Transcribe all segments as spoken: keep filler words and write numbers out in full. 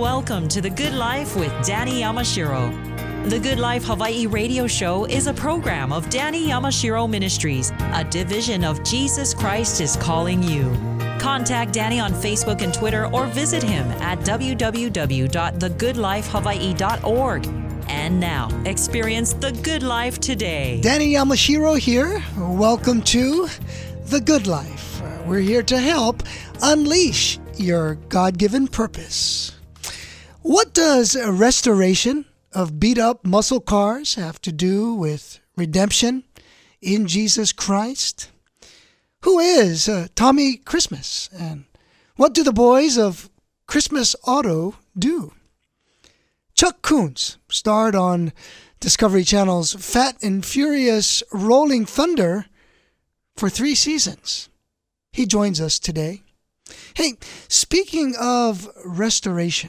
Welcome to The Good Life with Danny Yamashiro. The Good Life Hawaii radio show is a program of Danny Yamashiro Ministries, a division of Jesus Christ is Calling You. Contact Danny on Facebook and Twitter or visit him at w w w dot the good life hawaii dot org. And now, experience the good life today. Danny Yamashiro here. Welcome to The Good Life. We're here to help unleash your God-given purpose. What does a restoration of beat-up muscle cars have to do with redemption in Jesus Christ? Who is uh, Tommy Christmas? And what do the boys of Christmas Auto do? Chuck Coons starred on Discovery Channel's Fat and Furious Rolling Thunder for three seasons. He joins us today. Hey, speaking of restoration,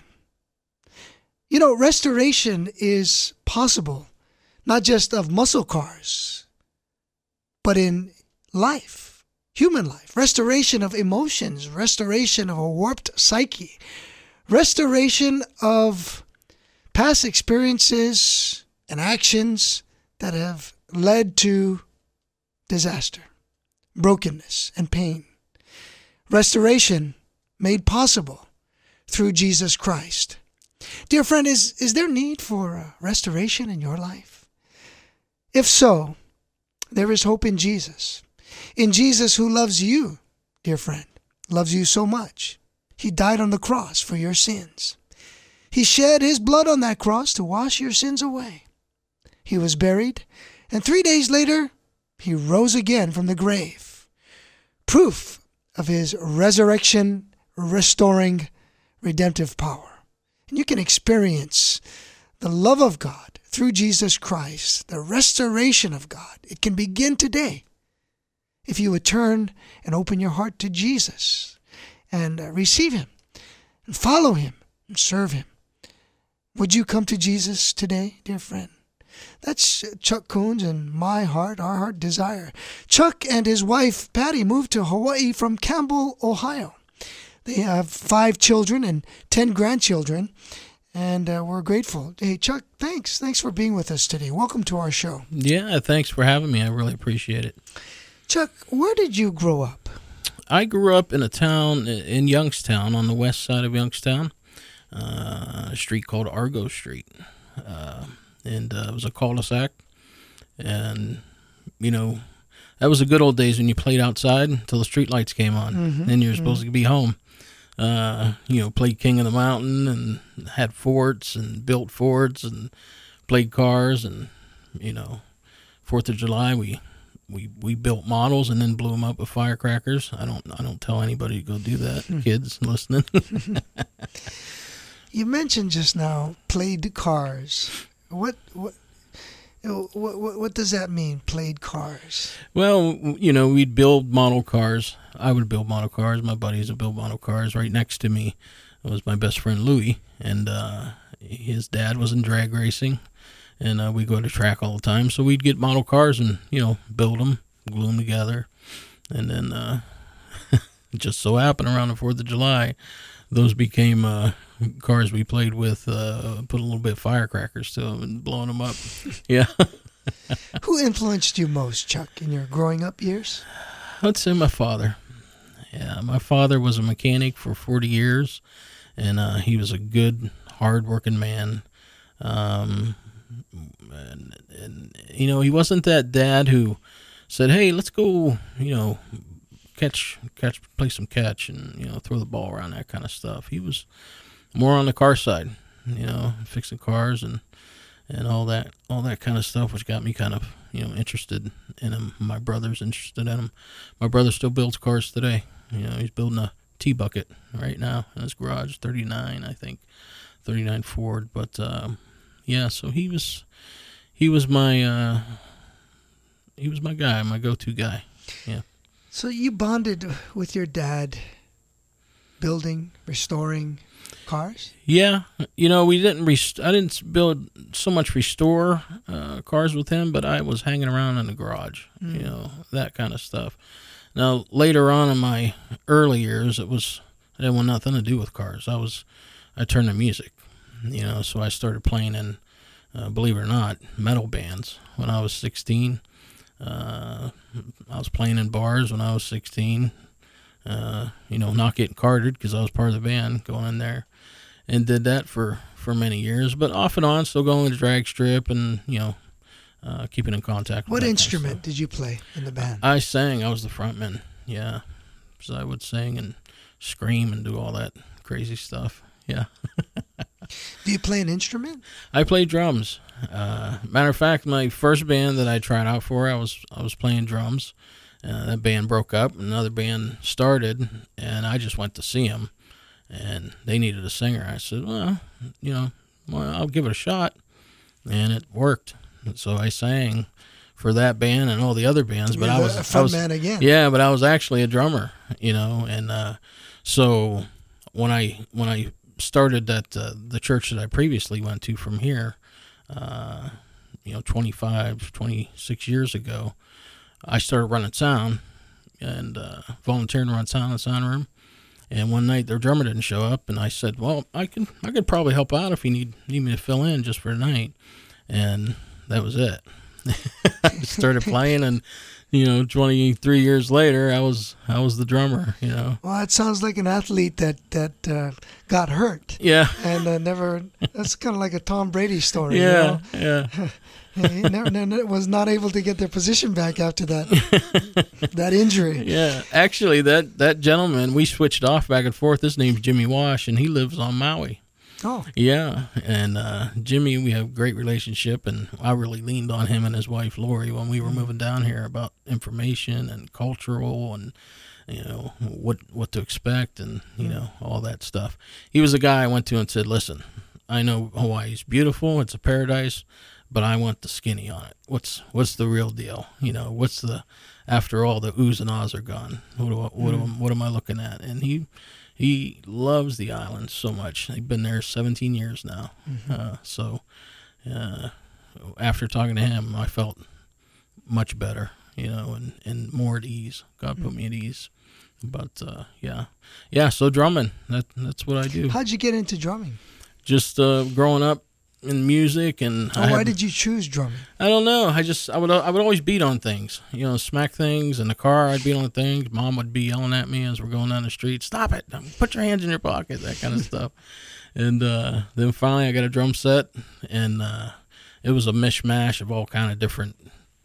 you know, restoration is possible, not just of muscle cars, but in life, human life. Restoration of emotions, restoration of a warped psyche, restoration of past experiences and actions that have led to disaster, brokenness, and pain. Restoration made possible through Jesus Christ. Dear friend, is, is there need for uh, restoration in your life? If so, there is hope in Jesus. In Jesus who loves you, dear friend, loves you so much. He died on the cross for your sins. He shed his blood on that cross to wash your sins away. He was buried, and three days later, he rose again from the grave. Proof of his resurrection, restoring, redemptive power. And you can experience the love of God through Jesus Christ, the restoration of God. It can begin today if you would turn and open your heart to Jesus and uh, receive him and follow him and serve him. Would you come to Jesus today, dear friend? That's Chuck Coons and my heart, our heart desire. Chuck and his wife, Patty, moved to Hawaii from Campbell, Ohio. They have five children and ten grandchildren, and uh, we're grateful. Hey, Chuck, thanks. Thanks for being with us today. Welcome to our show. Yeah, thanks for having me. I really appreciate it. Chuck, where did you grow up? I grew up in a town in Youngstown, on the west side of Youngstown, uh, a street called Argo Street. Uh, and uh, it was a cul-de-sac. And, you know, that was the good old days when you played outside until the street lights came on. Mm-hmm. Then you were supposed mm-hmm. to be home. Uh, you know, played King of the Mountain and had forts and built forts and played cars. And, you know, Fourth of July, we we we built models and then blew them up with firecrackers. I don't I don't tell anybody to go do that, mm-hmm. kids listening. You mentioned just now played cars. What what what what, what does that mean? Played cars? Well, you know, we'd build model cars. I would build model cars. My buddies would build model cars. Right next to me was my best friend Louie, and uh, his dad was in drag racing, and uh, we go to track all the time. So we'd get model cars and, you know, build them, glue them together, and then uh, just so happened around the Fourth of July, those became uh, cars we played with. Uh, put a little bit of firecrackers to them and blowing them up. Yeah. Who influenced you most, Chuck, in your growing up years? I'd say my father. Yeah, my father was a mechanic for forty years, and uh, he was a good, hard-working man. Um, and, and, you know, he wasn't that dad who said, hey, let's go, you know, catch, catch, play some catch and, you know, throw the ball around, that kind of stuff. He was more on the car side, you know, fixing cars and, and all that, all that kind of stuff, which got me kind of, you know, interested in him. My brother's interested in him. My brother still builds cars today. You know, he's building a T-Bucket right now in his garage, thirty-nine, I think, thirty-nine Ford. But, um, yeah, so he was, he was my, uh, he was my guy, my go-to guy. Yeah. So you bonded with your dad building, restoring cars? Yeah. You know, we didn't, rest- I didn't build so much restore uh, cars with him, but I was hanging around in the garage, mm. you know, that kind of stuff. Now, later on in my early years, it was, I didn't want nothing to do with cars. I was, I turned to music, you know, so I started playing in, uh, believe it or not, metal bands when I was sixteen. Uh, I was playing in bars when I was sixteen, uh, you know, not getting carded because I was part of the band, going in there, and did that for, for many years, but off and on, still going to the drag strip and, you know, uh, keeping in contact with What that instrument kind of did you play in the band? I sang. I was the frontman, yeah. So I would sing and scream and do all that crazy stuff, yeah. Do you play an instrument? I play drums. Uh, matter of fact, my first band that I tried out for, I was I was playing drums. Uh, that band broke up, another band started, and I just went to see them, and they needed a singer. I said, well, you know, well, I'll give it a shot, and it worked. So I sang for that band and all the other bands, but You're I the- was a I front was man again. yeah, but I was actually a drummer, you know, and uh, so when I when I started at uh, the church that I previously went to from here, uh, you know, twenty-five, twenty-six years ago, I started running sound and uh, volunteering to run sound in the sound room. And one night their drummer didn't show up, and I said, "Well, I can I could probably help out if you need need me to fill in just for a night." And that was it. I started playing, and you know, twenty-three years later, I was I was the drummer. You know. Well, it sounds like an athlete that that uh, got hurt Yeah. and uh, never. That's kind of like a Tom Brady story. Yeah. You know? Yeah. He never, never was not able to get their position back after that that injury. Yeah. Actually, that that gentleman, we switched off back and forth. His name's Jimmy Wash, and he lives on Maui. Oh, Yeah, and uh, Jimmy, we have a great relationship, and I really leaned on him and his wife Lori when we were moving down here about information and cultural and you know what what to expect and you know all that stuff. He was the guy I went to and said, "Listen, I know Hawaii's beautiful; it's a paradise, but I want the skinny on it. What's what's the real deal? You know, what's the after all the oohs and ahs are gone? What do I, what am, what am I looking at?" And he. He loves the island so much. They've been there seventeen years now. Mm-hmm. Uh, so uh, after talking to him, I felt much better, you know, and, and more at ease. God put me at ease. But, uh, yeah. Yeah, so drumming, that that's what I do. how'd you get into drumming? Just uh, growing up in music. and Oh, I why had- did you choose drumming? I don't know. I just I would I would always beat on things, you know, smack things in the car. I'd beat on things. Mom would be yelling at me as we're going down the street. Stop it! Put your hands in your pocket. That kind of stuff. And uh, then finally, I got a drum set, and uh, it was a mishmash of all kind of different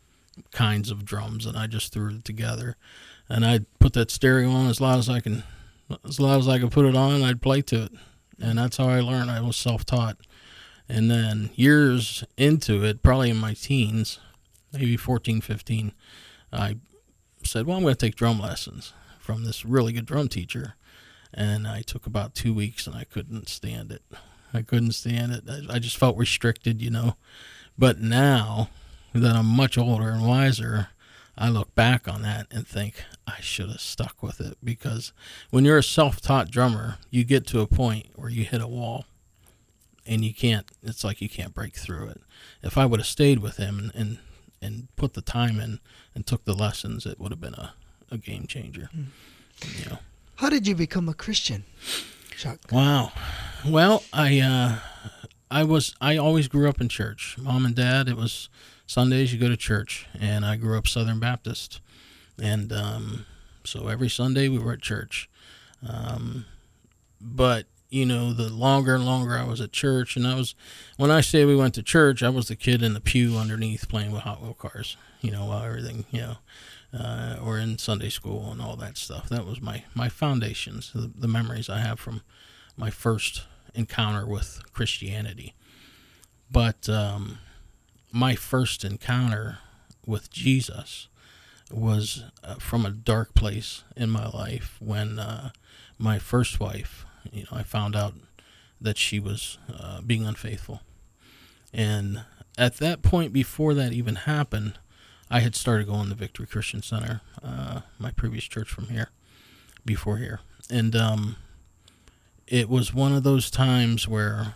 kinds of drums, and I just threw it together. And I'd put that stereo on as loud as I can, as loud as I could put it on. And I'd play to it, and that's how I learned. I was self-taught. And then years into it, probably in my teens, maybe fourteen, fifteen, I said, well, I'm going to take drum lessons from this really good drum teacher. And I took about two weeks, and I couldn't stand it. I couldn't stand it. I, I just felt restricted, you know. But now that I'm much older and wiser, I look back on that and think I should have stuck with it. Because when you're a self-taught drummer, you get to a point where you hit a wall. And you can't, it's like you can't break through it. If I would have stayed with him and, and, and put the time in and took the lessons, it would have been a, a game changer. Mm. You know. How did you become a Christian, Chuck? Wow. Well, I, uh, I was, I always grew up in church. Mom and Dad, it was Sundays you go to church. And I grew up Southern Baptist. And um, so every Sunday we were at church. Um, but you know, the longer and longer I was at church, and I was, when I say we went to church, I was the kid in the pew underneath playing with Hot Wheel cars, you know, while everything, you know, uh, or in Sunday school and all that stuff. That was my, my foundations, the, the memories I have from my first encounter with Christianity. But um, my first encounter with Jesus was uh, from a dark place in my life when uh, my first wife, you know, I found out that she was uh, being unfaithful. And at that point, before that even happened, I had started going to Victory Christian Center, uh, my previous church from here, before here. And um, it was one of those times where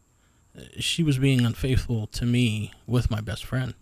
she was being unfaithful to me with my best friend.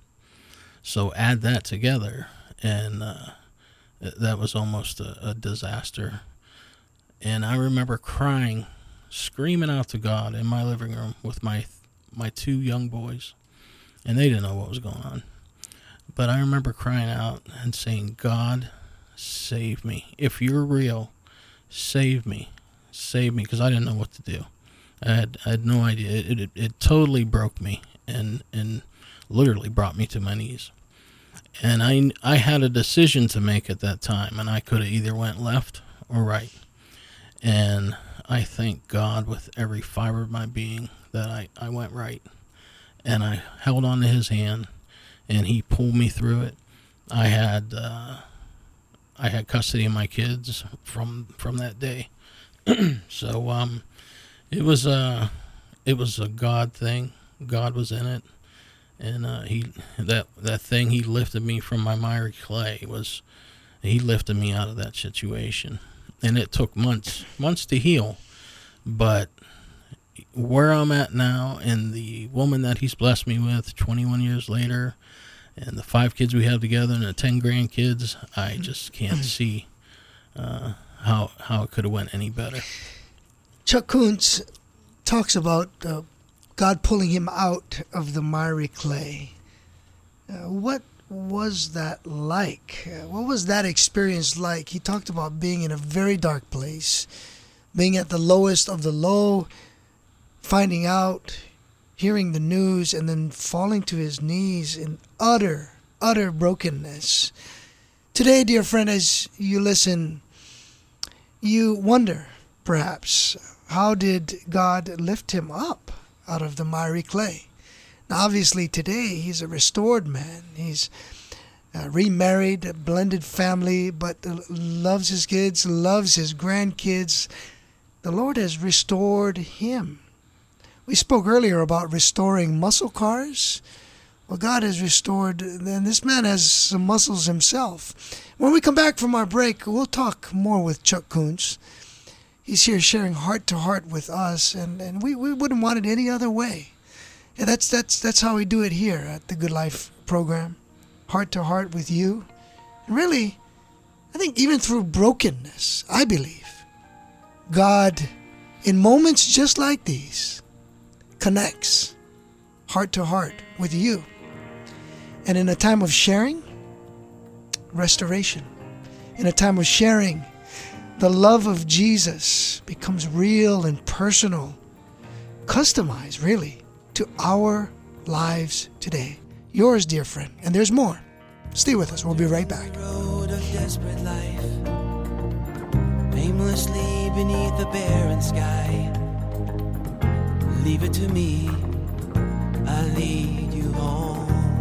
So add that together, and uh, that was almost a, a disaster. And I remember crying screaming out to God in my living room with my my two young boys, and they didn't know what was going on. But I remember crying out and saying, God, save me. If you're real, save me. Save me, because I didn't know what to do. I had I had no idea. It, it, it totally broke me and, and literally brought me to my knees. And I, I had a decision to make at that time, and I could have either went left or right. And I thank God with every fiber of my being that I, I went right. And I held on to his hand, and he pulled me through it. I had uh, I had custody of my kids from from that day. So um, it was a it was a God thing. God was in it, and uh, he that that thing he lifted me from my miry clay was he lifted me out of that situation, and it took months months to heal, but where I'm at now, and the woman that he's blessed me with twenty-one years later, and the five kids we have together, and the ten grandkids, I just can't see uh, how how it could have went any better. Chuck Kuntz talks about uh, God pulling him out of the miry clay. Uh, what was that like? Uh, what was that experience like? He talked about being in a very dark place, being at the lowest of the low, finding out, hearing the news, and then falling to his knees in utter, utter brokenness. Today, dear friend, as you listen, you wonder, perhaps, how did God lift him up out of the miry clay? Now, obviously, today, he's a restored man. He's uh, remarried, a blended family, but loves his kids, loves his grandkids. The Lord has restored him. We spoke earlier about restoring muscle cars. Well, God has restored, and this man has some muscles himself. When we come back from our break, we'll talk more with Chuck Kuntz. He's here sharing heart to heart with us, and, and we, we wouldn't want it any other way. And that's that's that's how we do it here at the Good Life program, heart to heart with you. And really, I think even through brokenness, I believe, God, in moments just like these, connects heart to heart with you. And in a time of sharing, restoration. In a time of sharing, the love of Jesus becomes real and personal, customized really to our lives today. Yours, dear friend. And there's more. Stay with us. We'll be right back. Road of desperate life, aimlessly beneath the barren sky. Leave it to me, I'll lead you home.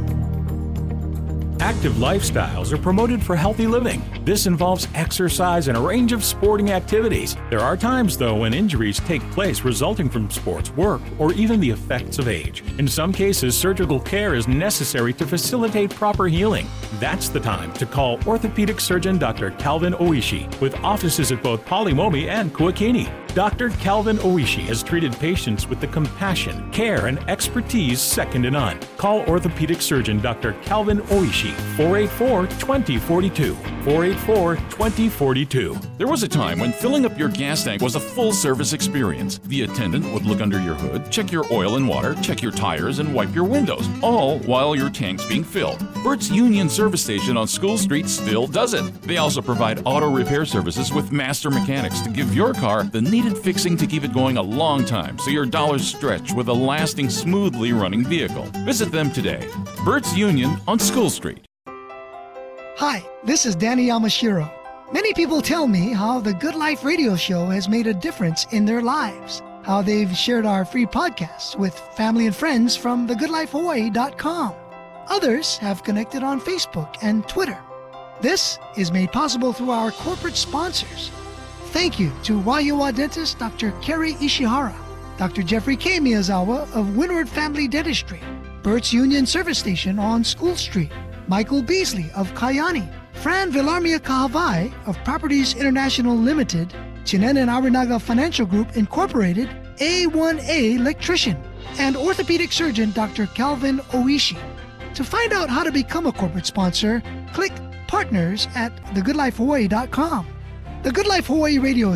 Active lifestyles are promoted for healthy living. This involves exercise and a range of sporting activities. There are times, though, when injuries take place resulting from sports, work, or even the effects of age. In some cases, surgical care is necessary to facilitate proper healing. That's the time to call orthopedic surgeon Doctor Calvin Oishi, with offices at both Polimomi and Kuakini. Doctor Calvin Oishi has treated patients with the compassion, care, and expertise second to none. Call orthopedic surgeon Doctor Calvin Oishi, four eight four, two oh four two, four eight four, two oh four two. There was a time when filling up your gas tank was a full-service experience. The attendant would look under your hood, check your oil and water, check your tires, and wipe your windows, all while your tank's being filled. Burt's Union Service Station on School Street still does it. They also provide auto repair services with master mechanics to give your car the needed fixing to keep it going a long time so your dollars stretch with a lasting, smoothly running vehicle. Visit them today. Burt's Union on School Street. Hi, this is Danny Yamashiro. Many people tell me how the Good Life radio show has made a difference in their lives, how they've shared our free podcasts with family and friends from the good life hawaii dot com. Others have connected on Facebook and Twitter. This is made possible through our corporate sponsors. Thank you to Waiua dentist Doctor Kerry Ishihara, Doctor Jeffrey K. Miyazawa of Windward Family Dentistry, Burt's Union Service Station on School Street, Michael Beasley of Kayani, Fran Villarmia Kahavai of Properties International Limited, Chinen and Arinaga Financial Group Incorporated, A one A Electrician, and orthopedic surgeon Doctor Calvin Oishi. To find out how to become a corporate sponsor, click Partners at the good life hawaii dot com. The Good Life Hawaii Radio Show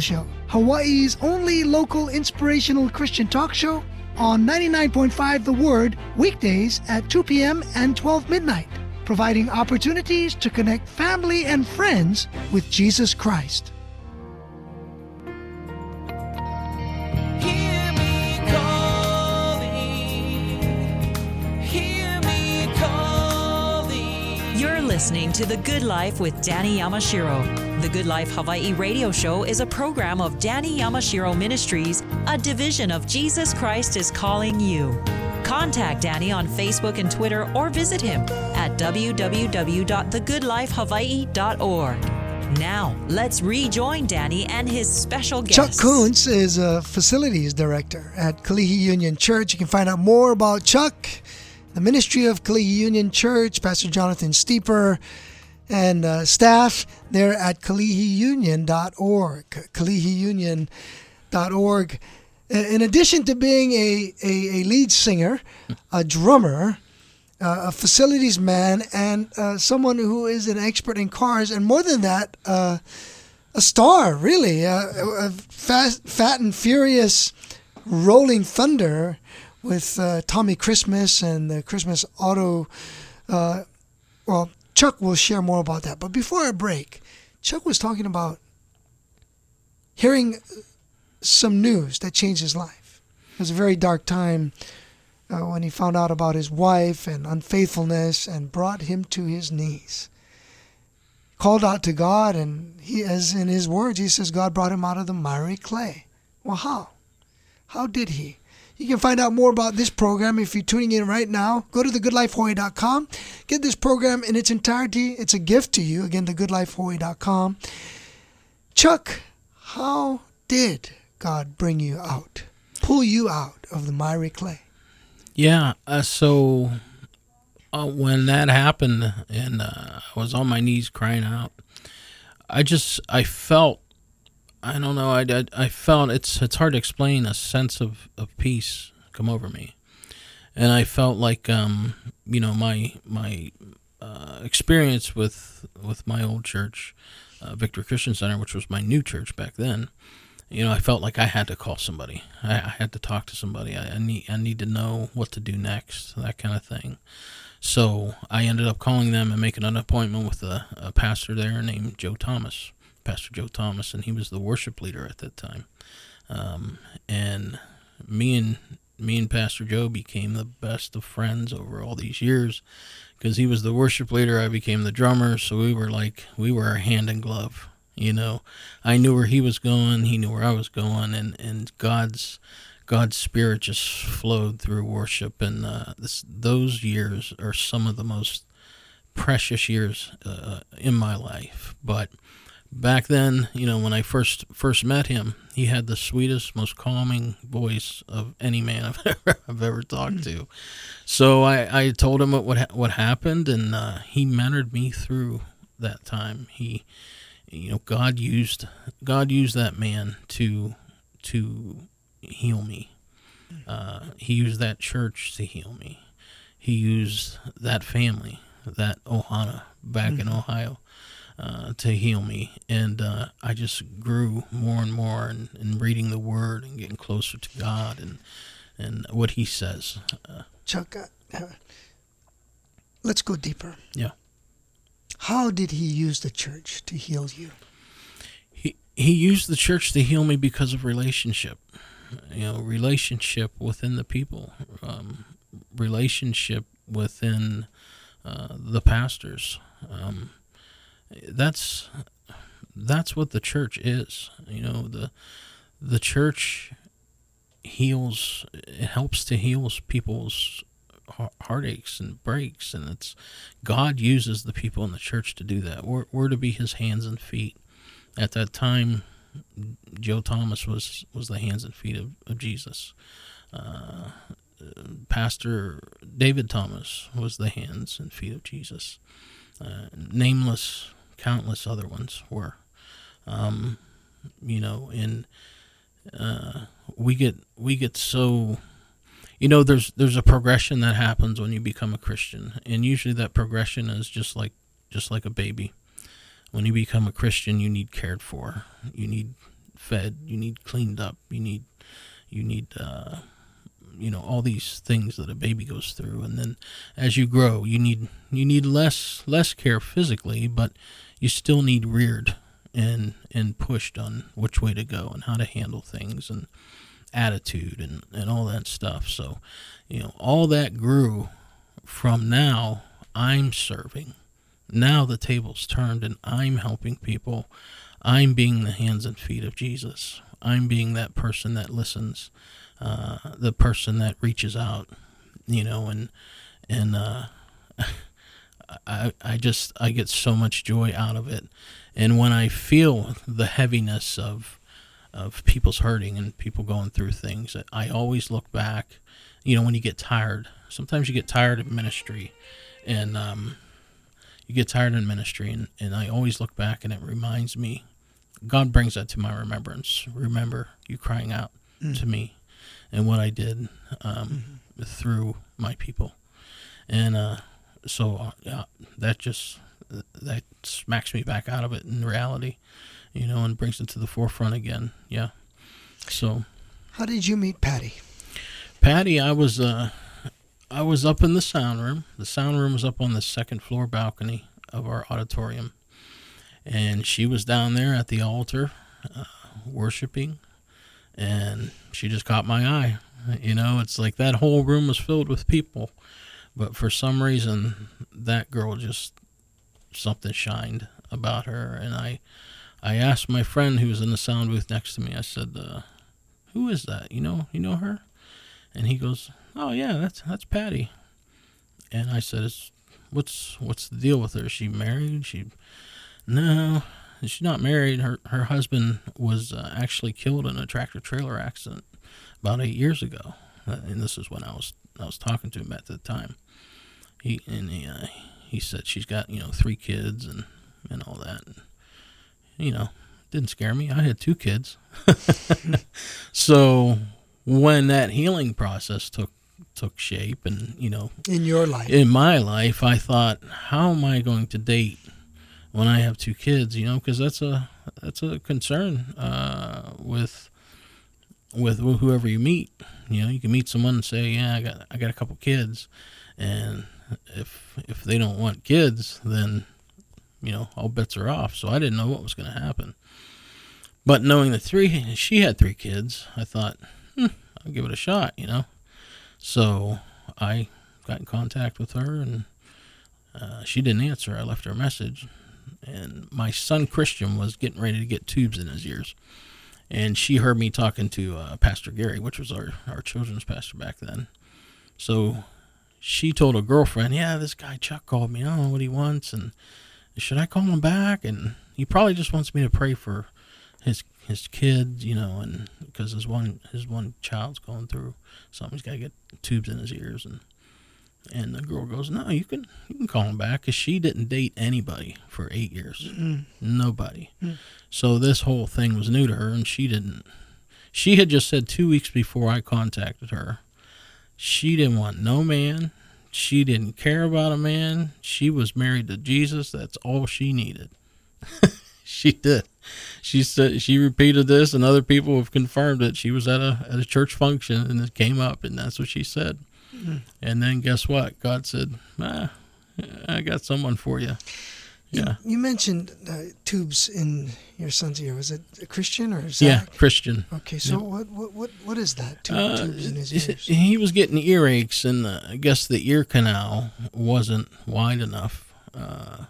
Hawaii's only local inspirational Christian talk show on ninety-nine point five The Word, weekdays at two p.m. and twelve midnight, providing opportunities to connect family and friends with Jesus Christ. Hear me calling, hear me calling. You're listening to The Good Life with Danny Yamashiro. The Good Life Hawaii radio show is a program of Danny Yamashiro Ministries, a division of Jesus Christ is Calling You. Contact Danny on Facebook and Twitter or visit him at w w w dot the good life hawaii dot org. Now, let's rejoin Danny and his special guest. Chuck Kuntz is a facilities director at Kalihi Union Church. You can find out more about Chuck, the ministry of Kalihi Union Church, Pastor Jonathan Steeper, and uh, staff there at kalihi union dot org. kalihi union dot org. In addition to being a, a, a lead singer, a drummer, uh, a facilities man, and uh, someone who is an expert in cars, and more than that, uh, a star, really, uh, a fast, fat and furious Rolling Thunder with uh, Tommy Christmas and the Christmas Auto. Uh, well, Chuck will share more about that. But before our break, Chuck was talking about hearing some news that changed his life. It was a very dark time uh, when he found out about his wife and unfaithfulness and brought him to his knees. Called out to God, and he, as in his words, he says God brought him out of the miry clay. Well, how? How did he? You can find out more about this program if you're tuning in right now. Go to the good life hawaii dot com. Get this program in its entirety. It's a gift to you. Again, the good life hawaii dot com. Chuck, how did God bring you out, pull you out of the miry clay? Yeah, uh, so uh, when that happened and uh, I was on my knees crying out, I just, I felt, I don't know, I, I, I felt, it's it's hard to explain, a sense of, of peace come over me. And I felt like, um, you know, my my uh, experience with, with my old church, uh, Victory Christian Center, which was my new church back then, you know, I felt like I had to call somebody. I, I had to talk to somebody. I, I need I need to know what to do next, that kind of thing. So I ended up calling them and making an appointment with a, a pastor there named Joe Thomas, Pastor Joe Thomas, and he was the worship leader at that time. Um, and me and me and Pastor Joe became the best of friends over all these years because he was the worship leader. I became the drummer, so we were like we were hand in glove. You know, I knew where he was going, he knew where I was going, and, and God's God's Spirit just flowed through worship. And uh, this, those years are some of the most precious years uh, in my life. But back then, you know, when I first first met him, he had the sweetest, most calming voice of any man I've ever, I've ever talked to. So I, I told him what what, what happened, and uh, he mentored me through that time. He You know, God used God used that man to to heal me. Uh, he used that church to heal me. He used that family, that Ohana back mm-hmm. in Ohio, uh, to heal me. And uh, I just grew more and more in, in reading the Word and getting closer to God and and what He says. Uh, Chuck, uh, let's go deeper. Yeah. How did He use the church to heal you? He he used the church to heal me because of relationship. You know, relationship within the people, um, relationship within uh, the pastors. Um, that's that's what the church is. You know, the the church heals. It helps to heal people's heartaches and breaks, and it's God uses the people in the church to do that. We're, we're to be His hands and feet. At that time, Joe Thomas was, was the hands and feet of, of Jesus. Uh, Pastor David Thomas was the hands and feet of Jesus. Uh, nameless, countless other ones were. Um, you know, and uh, we get we get so. You know, there's there's a progression that happens when you become a Christian, and usually that progression is just like just like a baby. When you become a Christian, you need cared for. You need fed, you need cleaned up, you need, you need, uh, you know, all these things that a baby goes through. And then as you grow, you need, you need less, less care physically, but you still need reared and, and pushed on which way to go and how to handle things and attitude and, and all that stuff. So, you know, all that grew from now I'm serving. Now the table's turned and I'm helping people. I'm being the hands and feet of Jesus. I'm being that person that listens, uh, the person that reaches out, you know, and, and, uh, I, I just, I get so much joy out of it. And when I feel the heaviness of, of people's hurting and people going through things, I always look back, you know, when you get tired, sometimes you get tired of ministry and, um, you get tired in ministry and, and I always look back and it reminds me, God brings that to my remembrance. Remember you crying out mm. to me and what I did, um, mm-hmm. through my people. And, uh, so, uh, yeah, that just, that smacks me back out of it in reality, you know, and brings it to the forefront again. Yeah. So. How did you meet Patty? Patty, I was, uh, I was up in the sound room. The sound room was up on the second floor balcony of our auditorium. And she was down there at the altar, uh, worshiping, and she just caught my eye. You know, it's like that whole room was filled with people. But for some reason, that girl just, something shined about her. And I I asked my friend who was in the sound booth next to me, I said, uh, who is that? You know, you know her? And he goes, oh, yeah, that's that's Patty. And I said, it's, what's what's the deal with her? Is she married? She, no, she's not married. Her her husband was uh, actually killed in a tractor-trailer accident about eight years ago. Uh, and this is when I was I was talking to him at the time. He and he, uh, he said she's got, you know, three kids and, and all that. And, you know, didn't scare me. I had two kids. So when that healing process took took shape and, you know, in your life, in my life, I thought, how am I going to date when I have two kids? You know, because that's a that's a concern uh, with with whoever you meet. You know, you can meet someone and say, yeah, I got I got a couple kids, and if if they don't want kids, then, you know, all bets are off. So I didn't know what was going to happen. But knowing that three, she had three kids, I thought, hmm, I'll give it a shot, you know. So I got in contact with her, and uh, she didn't answer. I left her a message, and my son Christian was getting ready to get tubes in his ears. And she heard me talking to uh, Pastor Gary, which was our, our children's pastor back then. So she told a girlfriend, yeah, this guy Chuck called me. I don't know what he wants, and should I call him back? And he probably just wants me to pray for his his kid, you know, and because his one his one child's going through something. He's got to get tubes in his ears. And and the girl goes, no, you can you can call him back, because she didn't date anybody for eight years. Mm. Nobody. Mm. So this whole thing was new to her, and she didn't. She had just said two weeks before I contacted her, she didn't want no man. She didn't care about a man. She was married to Jesus. That's all she needed. She did. She said, she repeated this, and other people have confirmed it. She was at a at a church function, and it came up, and that's what she said. Mm. And then guess what? God said, ah, I got someone for you. Yeah. You, you mentioned uh, tubes in your son's ear. Was it a Christian or Zach? Yeah, Christian. Okay, so yeah. what, what what what is that? Tube, uh, tubes in his ears. He was getting earaches, and uh, I guess the ear canal wasn't wide enough. Uh,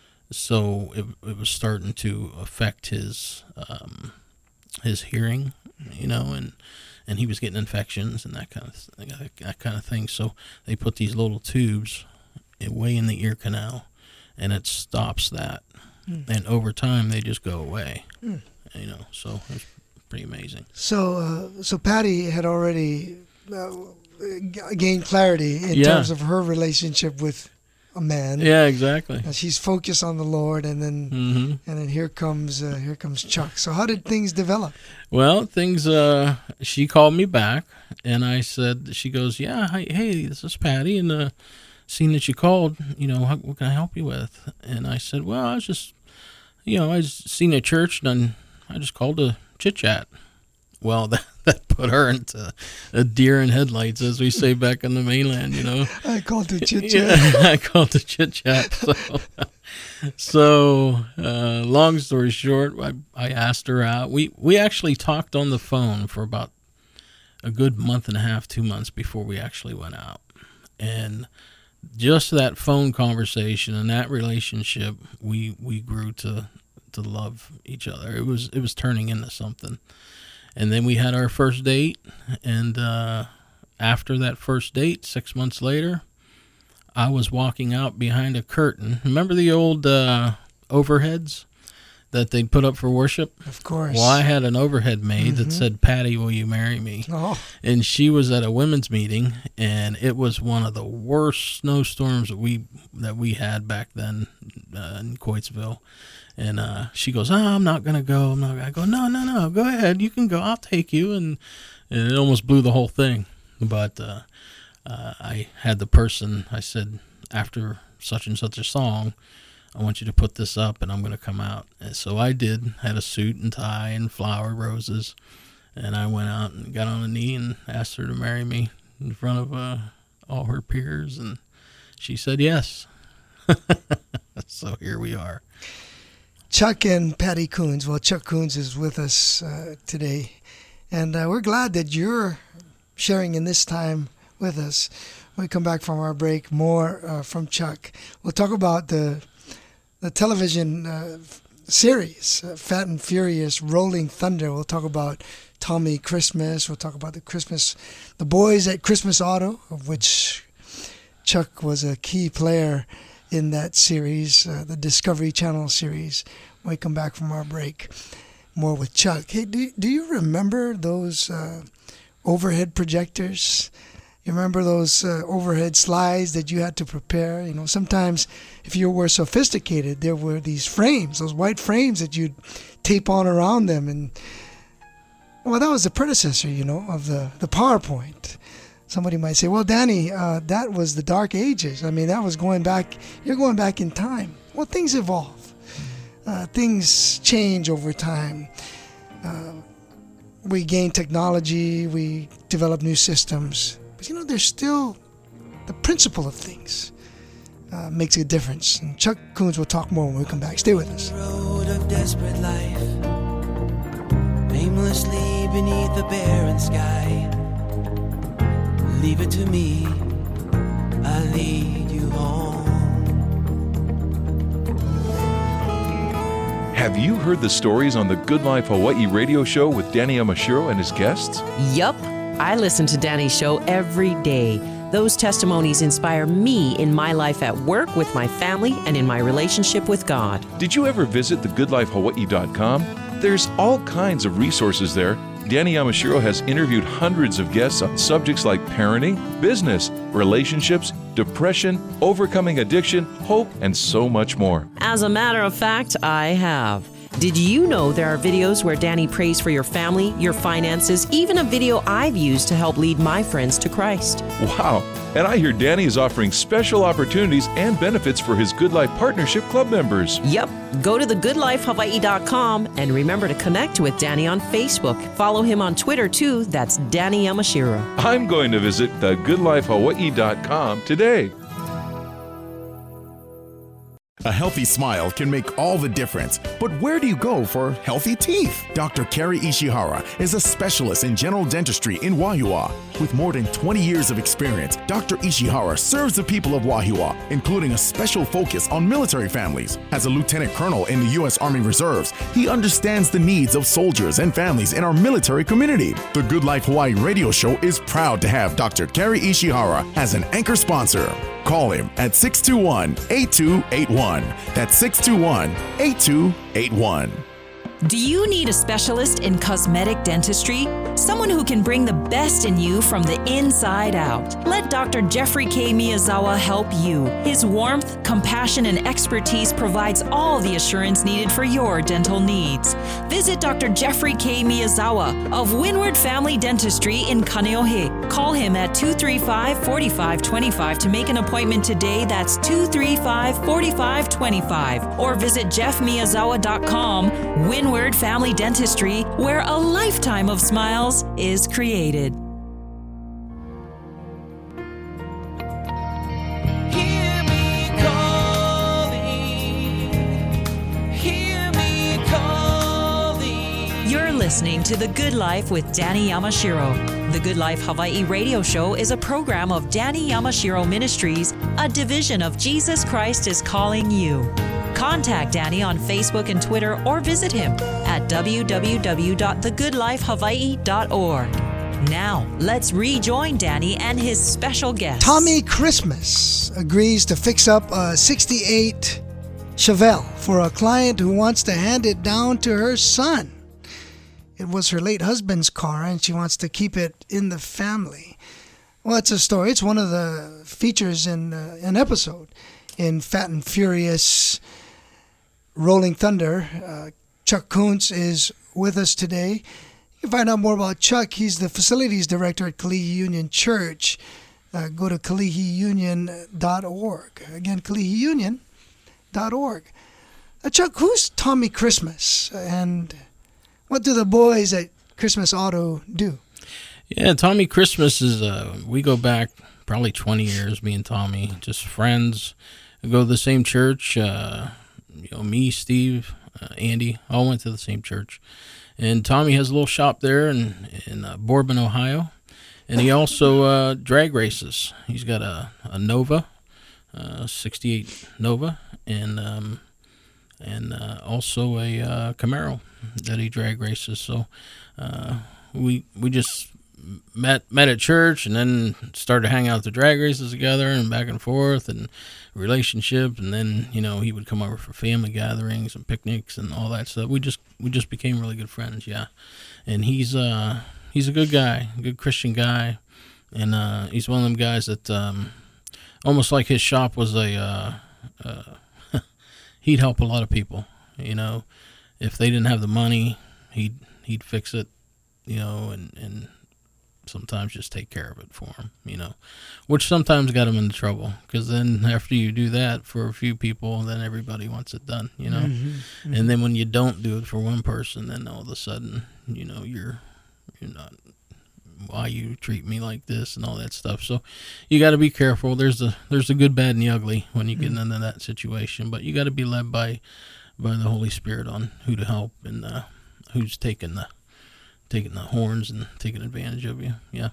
so it it was starting to affect his um, his hearing, you know, and and he was getting infections and that kind of th- that kind of thing. So they put these little tubes way in the ear canal, and it stops that. Mm. And over time, they just go away. Mm. You know, so it's pretty amazing. So, uh, so Patty had already uh, gained clarity in yeah. terms of her relationship with a man. Yeah, exactly. Uh, she's focused on the Lord, and then mm-hmm. and then here comes uh, here comes Chuck. So how did things develop? Well, things. Uh, she called me back, and I said, she goes, yeah, hi, hey, this is Patty, and uh, seeing that you called, you know, how, what can I help you with? And I said, well, I was just, you know, I was seen at church, and I just called to chit-chat. Well, that, that put her into a deer in headlights, as we say back on the mainland, you know. I called it chit-chat. Yeah, I called it chit-chat. So, so uh, long story short, I, I asked her out. We, we actually talked on the phone for about a good month and a half, two months before we actually went out. And just that phone conversation and that relationship, we we grew to to love each other. It was it was turning into something. And then we had our first date, and uh, after that first date, six months later, I was walking out behind a curtain. Remember the old uh, overheads that they'd put up for worship? Of course. Well, I had an overhead made Mm-hmm. that said, "Patty, will you marry me?" Oh. And she was at a women's meeting, and it was one of the worst snowstorms that we that we had back then uh, in Coatesville. And uh, she goes, "Oh, I'm not gonna go. I'm not." I go, "No, no, no. Go ahead. You can go. I'll take you." And, and it almost blew the whole thing. But uh, uh, I had the person. I said, after such and such a song, I want you to put this up, and I'm gonna come out. And so I did. Had a suit and tie and flower roses, and I went out and got on a knee and asked her to marry me in front of uh, all her peers, and she said yes. So here we are. Chuck and Patty Coons. Well, Chuck Coons is with us uh, today, and uh, we're glad that you're sharing in this time with us. When we come back from our break, more uh, from Chuck. We'll talk about the the television uh, series, uh, Fat and Furious, Rolling Thunder. We'll talk about Tommy Christmas. We'll talk about the Christmas, the boys at Christmas Auto, of which Chuck was a key player in that series, uh, the Discovery Channel series. When we come back from our break, more with Chuck. Hey, do, do you remember those uh, overhead projectors? You remember those uh, overhead slides that you had to prepare? You know, sometimes if you were sophisticated, there were these frames, those white frames that you'd tape on around them. And, well, that was the predecessor, you know, of the, the PowerPoint. Somebody might say, well, Danny, uh, that was the dark ages. I mean, that was going back, you're going back in time. Well, things evolve. Uh, things change over time. Uh, we gain technology, we develop new systems. But, you know, there's still the principle of things uh, makes a difference. And Chuck Coons will talk more when we come back. Stay with us. Road of desperate life, aimlessly beneath the barren sky. Leave it to me, I'll lead you home. Have you heard the stories on the Good Life Hawaii radio show with Danny Yamashiro and his guests? Yup. I listen to Danny's show every day. Those testimonies inspire me in my life at work, with my family, and in my relationship with God. Did you ever visit the good life hawaii dot com? There's all kinds of resources there. Danny Yamashiro has interviewed hundreds of guests on subjects like parenting, business, relationships, depression, overcoming addiction, hope, and so much more. As a matter of fact, I have. Did you know there are videos where Danny prays for your family, your finances, even a video I've used to help lead my friends to Christ? Wow. And I hear Danny is offering special opportunities and benefits for his Good Life Partnership Club members. Yep. Go to the good life hawaii dot com and remember to connect with Danny on Facebook. Follow him on Twitter too. That's Danny Yamashiro. I'm going to visit the good life hawaii dot com today. A healthy smile can make all the difference, but where do you go for healthy teeth? Doctor Kerry Ishihara is a specialist in general dentistry in Wahiawa. With more than twenty years of experience, Doctor Ishihara serves the people of Wahiawa, including a special focus on military families. As a lieutenant colonel in the U S Army Reserves, he understands the needs of soldiers and families in our military community. The Good Life Hawaii radio show is proud to have Doctor Kerry Ishihara as an anchor sponsor. Call him at six two one, eight two eight one. That's six two one, eight two eight one. Do you need a specialist in cosmetic dentistry? Someone who can bring the best in you from the inside out. Let Doctor Jeffrey K. Miyazawa help you. His warmth, compassion, and expertise provides all the assurance needed for your dental needs. Visit Doctor Jeffrey K. Miyazawa of Windward Family Dentistry in Kaneohe. Call him at two three five, four five two five to make an appointment today. That's two three five, four five two five. Or visit jeff miyazawa dot com. Windward Family Dentistry, where a lifetime of smiles is created. Hear me calling, hear me calling. You're listening to The Good Life with Danny Yamashiro. The Good Life Hawaii radio show is a program of Danny Yamashiro Ministries, a division of Jesus Christ is Calling You. Contact Danny on Facebook and Twitter or visit him at w w w dot the good life hawaii dot org. Now, let's rejoin Danny and his special guest. Tommy Christmas agrees to fix up a sixty-eight Chevelle for a client who wants to hand it down to her son. It was her late husband's car, and she wants to keep it in the family. Well, it's a story. It's one of the features in uh, an episode in Fat and Furious Rolling Thunder. Uh, Chuck Kuntz is with us today. You can find out more about Chuck. He's the facilities director at Kalihi Union Church. Uh, go to kalihi union dot org. Again, kalihi union dot org. Uh, Chuck, who's Tommy Christmas? And what do the boys at Christmas Auto do? Yeah, Tommy Christmas is, uh, we go back probably twenty years, me and Tommy, just friends. We go to the same church. Uh, you know, me, Steve, uh, Andy, all went to the same church. And Tommy has a little shop there in, in uh, Bourbon, Ohio. And he also uh, drag races. He's got a, a Nova, uh, sixty-eight Nova, and um, and uh, also a uh, Camaro that he drag races. So uh, we we just met met at church, and then started hanging out at the drag races together, and back and forth, and relationship. And then, you know, he would come over for family gatherings and picnics and all that stuff. We just we just became really good friends, yeah. And he's uh he's a good guy, a good Christian guy, and uh, he's one of them guys that um, almost like his shop was a uh, uh, he'd help a lot of people. You know, if they didn't have the money, he'd he'd fix it, you know, and, and sometimes just take care of it for them, you know, which sometimes got him into trouble, because then after you do that for a few people, then everybody wants it done, you know. Mm-hmm, mm-hmm. And then when you don't do it for one person, then all of a sudden, you know, you're you're not, why you treat me like this and all that stuff. So you got to be careful. There's the there's the good, bad, and the ugly when you get mm-hmm. into that situation, but you got to be led by by the Holy Spirit on who to help and uh, who's taking the taking the horns and taking advantage of you. Yeah.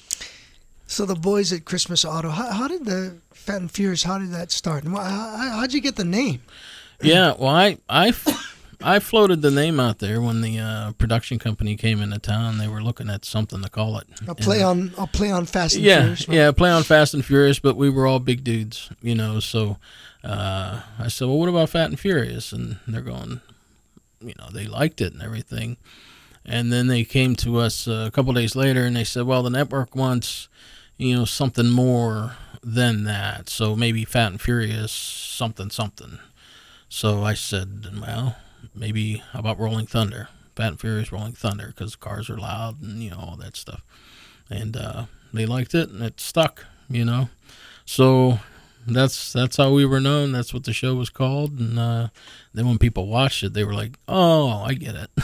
So the boys at Christmas Auto, how, how did the Fat and Furious, how did that start? How, how, how'd you get the name? Yeah, well, I, I, I floated the name out there when the uh, production company came into town. They were looking at something to call it. A play and, on, a play on Fast and yeah, Furious. Right? Yeah, play on Fast and Furious, but we were all big dudes, you know. So uh, I said, well, what about Fat and Furious? And they're going, you know, they liked it and everything. And then they came to us uh, a couple of days later, and they said, well, the network wants, you know, something more than that. So maybe Fat and Furious, something, something. So I said, well, maybe how about Rolling Thunder? Fat and Furious Rolling Thunder, because cars are loud and, you know, all that stuff. And uh, they liked it, and it stuck, you know. So that's that's how we were known. That's what the show was called. And uh, then when people watched it, they were like, oh, I get it.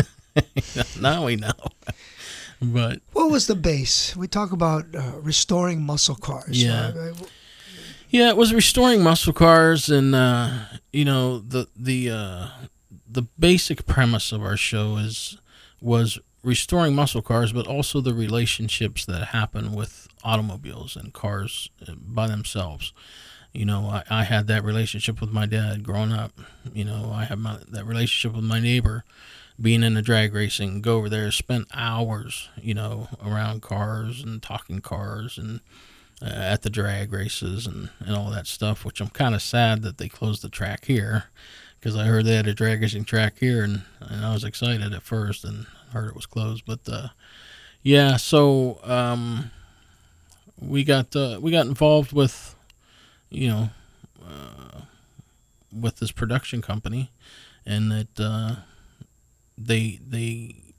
Now we know. But what was the base? We talk about uh, restoring muscle cars. Yeah. Right? Yeah, it was restoring muscle cars, and uh, you know, the the uh, the basic premise of our show is was restoring muscle cars, but also the relationships that happen with automobiles and cars by themselves. You know, I, I had that relationship with my dad growing up. You know, I had my, that relationship with my neighbor. Being in the drag racing, go over there, spent hours, you know, around cars and talking cars and uh, at the drag races and, and all that stuff, which I'm kind of sad that they closed the track here, because I heard they had a drag racing track here, and, and I was excited at first and heard it was closed. But, uh, yeah, so um, we got uh, we got involved with, you know, uh, with this production company, and it... Uh, They they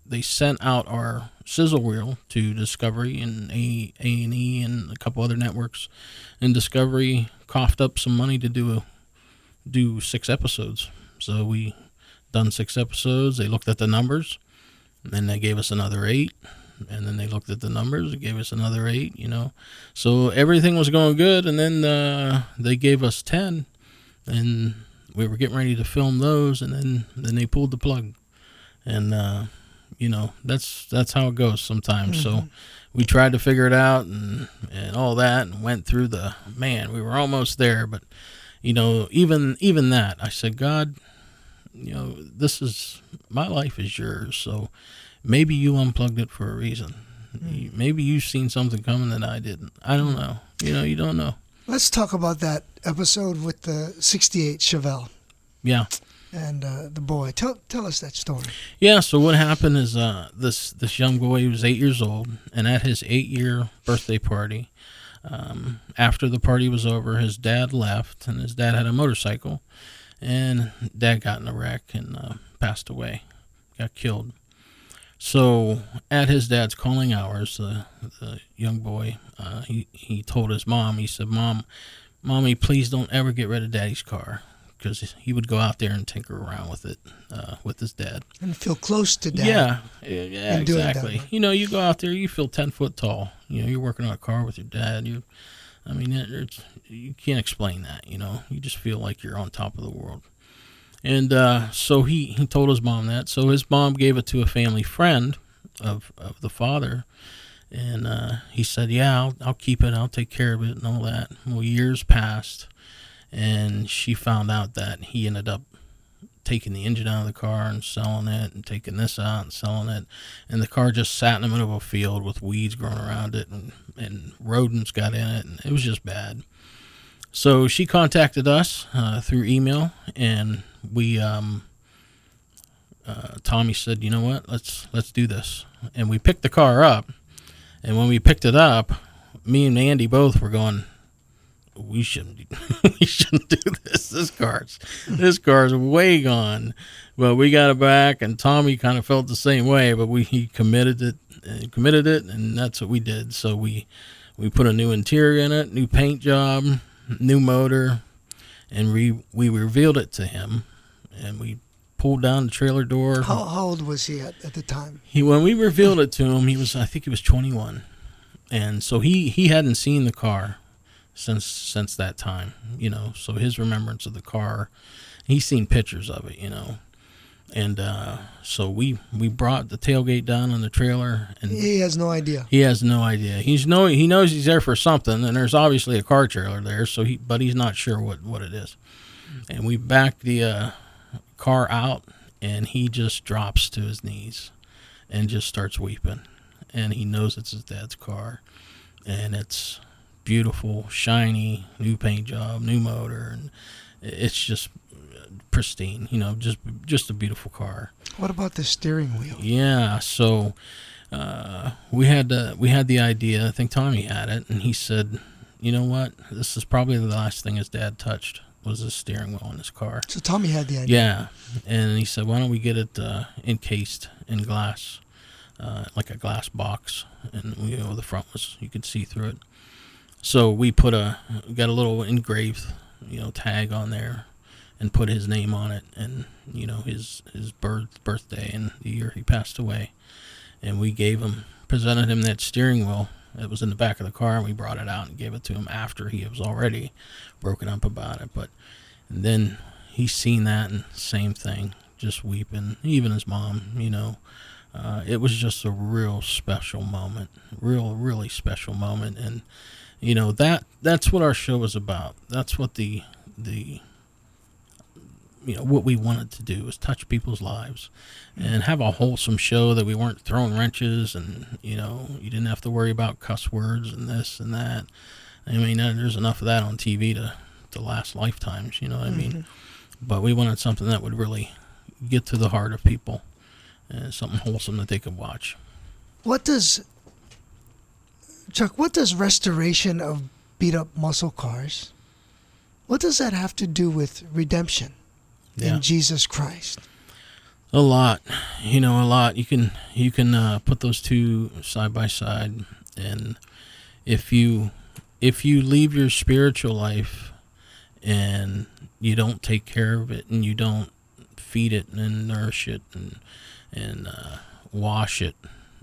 they sent out our sizzle reel to Discovery and A and E and a couple other networks, and Discovery coughed up some money to do a, do six episodes. So we done six episodes. They looked at the numbers, and then they gave us another eight. And then they looked at the numbers and gave us another eight, you know. So everything was going good, and then uh, they gave us ten, and we were getting ready to film those, and then, then they pulled the plug. And, uh, you know, that's that's how it goes sometimes. Mm-hmm. So we tried to figure it out and, and all that, and went through the, man, we were almost there. But, you know, even even that, I said, God, you know, this is, my life is yours, so maybe you unplugged it for a reason. Mm. Maybe you've seen something coming that I didn't. I don't know. You know, you don't know. Let's talk about that episode with the sixty-eight Chevelle. Yeah. And uh, the boy. Tell tell us that story. Yeah, so what happened is uh, this, this young boy, he was eight years old, and at his eight-year birthday party, um, after the party was over, his dad left, and his dad had a motorcycle, and Dad got in a wreck and uh, passed away, got killed. So at his dad's calling hours, uh, the young boy, uh, he, he told his mom, he said, Mom, Mommy, please don't ever get rid of Daddy's car, because he would go out there and tinker around with it uh, with his dad. And feel close to Dad. Yeah, yeah, exactly. You know, you go out there, you feel ten foot tall. You know, you're working on a car with your dad. You, I mean, it, it's, you can't explain that, you know. You just feel like you're on top of the world. And uh, so he, he told his mom that. So his mom gave it to a family friend of, of the father. And uh, he said, yeah, I'll, I'll keep it. I'll take care of it and all that. Well, years passed. And she found out that he ended up taking the engine out of the car and selling it, and taking this out and selling it. And the car just sat in the middle of a field with weeds growing around it, and, and rodents got in it. And it was just bad. So she contacted us uh, through email, and we, um, uh, Tommy said, you know what, let's let's do this. And we picked the car up, and when we picked it up, me and Andy both were going, we shouldn't we shouldn't do this. This car's this car's way gone. But we got it back, and Tommy kind of felt the same way, but we he committed it, and committed it, and that's what we did. So we we put a new interior in it, new paint job, new motor, and we we revealed it to him, and we pulled down the trailer door. How, how old was he at, at the time? He when we revealed it to him, he was I think he was twenty-one, and so he, he hadn't seen the car since since that time, you know. So his remembrance of the car, he's seen pictures of it, you know. And uh, so we we brought the tailgate down on the trailer, and he has no idea. He has no idea. He's no he knows he's there for something, and there's obviously a car trailer there. So he but he's not sure what, what it is. And we backed the uh, car out, and he just drops to his knees, and just starts weeping. And he knows it's his dad's car, and it's beautiful, shiny, new paint job, new motor, and it's just pristine, you know, just just a beautiful car. What about the steering wheel? Yeah, so uh, we had the, we had the idea. I think Tommy had it, and he said, you know what, this is probably the last thing his dad touched was the steering wheel in his car. So Tommy had the idea. Yeah, and he said, why don't we get it uh, encased in glass, uh, like a glass box, and you know, the front was, you could see through it. So we put a, got a little engraved, you know, tag on there, and put his name on it, and you know, his his birth birthday and the year he passed away. And we gave him, presented him that steering wheel that was in the back of the car, and we brought it out and gave it to him after he was already broken up about it. But and then he's seen that, and same thing, just weeping. Even his mom, you know. Uh, it was just a real special moment, real really special moment. And you know, that that's what our show is about. That's what the the you know, what we wanted to do was touch people's lives and have a wholesome show that we weren't throwing wrenches, and you know, you didn't have to worry about cuss words and this and that. I mean, there's enough of that on T V to to last lifetimes, you know what I mean? Mm-hmm. But we wanted something that would really get to the heart of people, and something wholesome that they could watch. What does Chuck, what does restoration of beat up muscle cars, what does that have to do with redemption? Yeah. In Jesus Christ? A lot, you know, a lot. You can you can uh, put those two side by side, and if you if you leave your spiritual life and you don't take care of it, and you don't feed it and nourish it and and uh, wash it,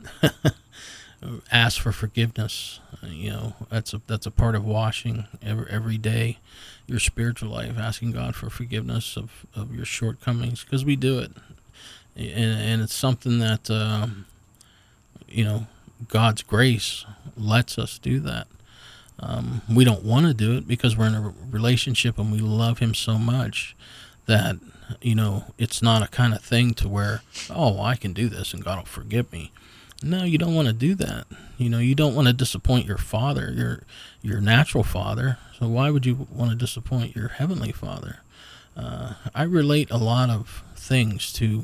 ask for forgiveness. You know, that's a that's a part of washing every every day. Your spiritual life, asking God for forgiveness of, of your shortcomings, because we do it, and and it's something that um, you know, God's grace lets us do that. Um, we don't want to do it because we're in a relationship and we love Him so much that, you know, it's not a kind of thing to where, oh, I can do this and God will forgive me. No, you don't want to do that. You know, you don't want to disappoint your Father, your your natural Father. So why would you want to disappoint your Heavenly Father? Uh, I relate a lot of things to,